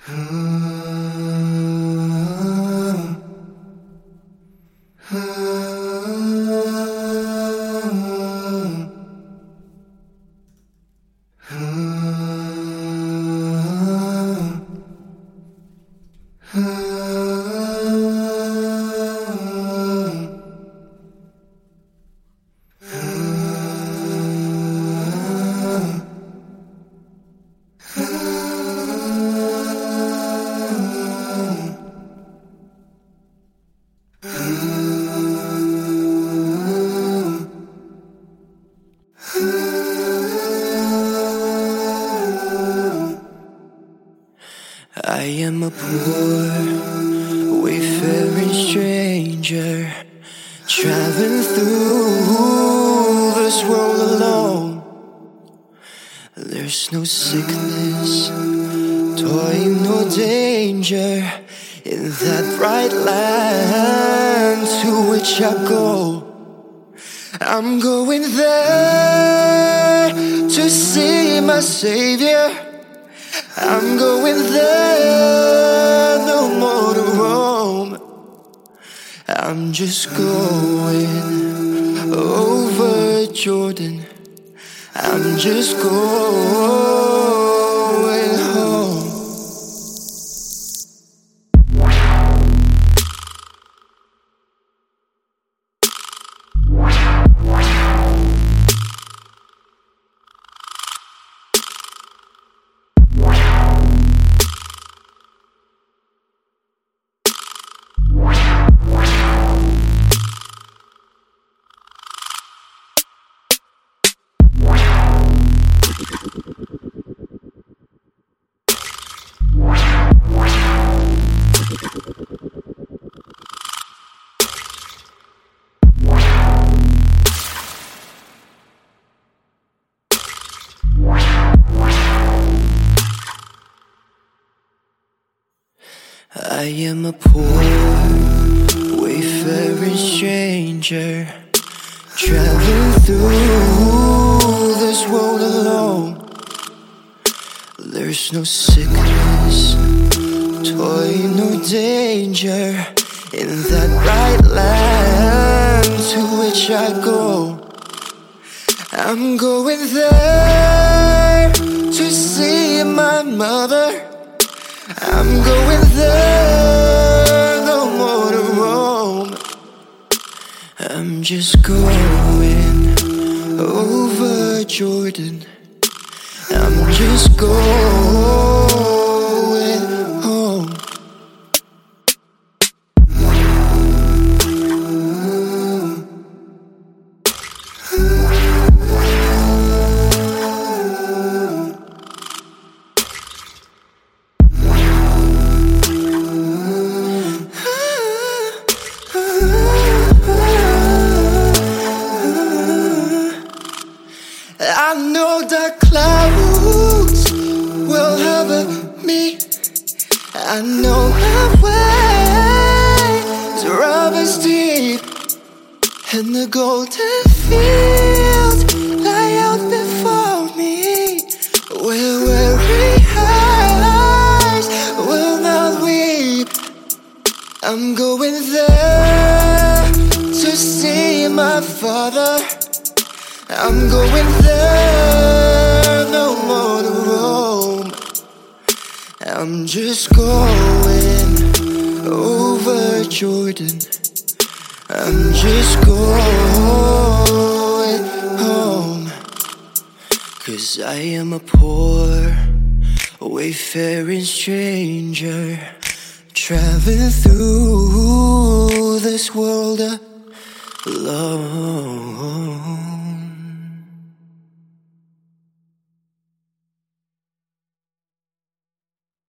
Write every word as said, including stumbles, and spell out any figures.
I am a poor, wayfaring stranger, traveling through this world alone. There's no sickness, toil, no danger in that bright land to which I go. I'm going there to see my Savior. I'm going there, no more to roam. I'm just going over Jordan. I'm just going home. I am a poor, wayfaring stranger, traveling through this world alone. There's no sickness, toil, no danger in that bright land to which I go. I'm going there to see my mother. I'm going there, no more to roam. I'm just going over Jordan. I'm just going home. I know the clouds will cover me. I know my way is rubber's deep, and the golden fields lie out before me, where weary eyes will not weep. I'm going there to see my father. I'm going there, no more to roam. I'm just going over Jordan. I'm just going home. 'Cause I am a poor, wayfaring stranger, traveling through this world alone.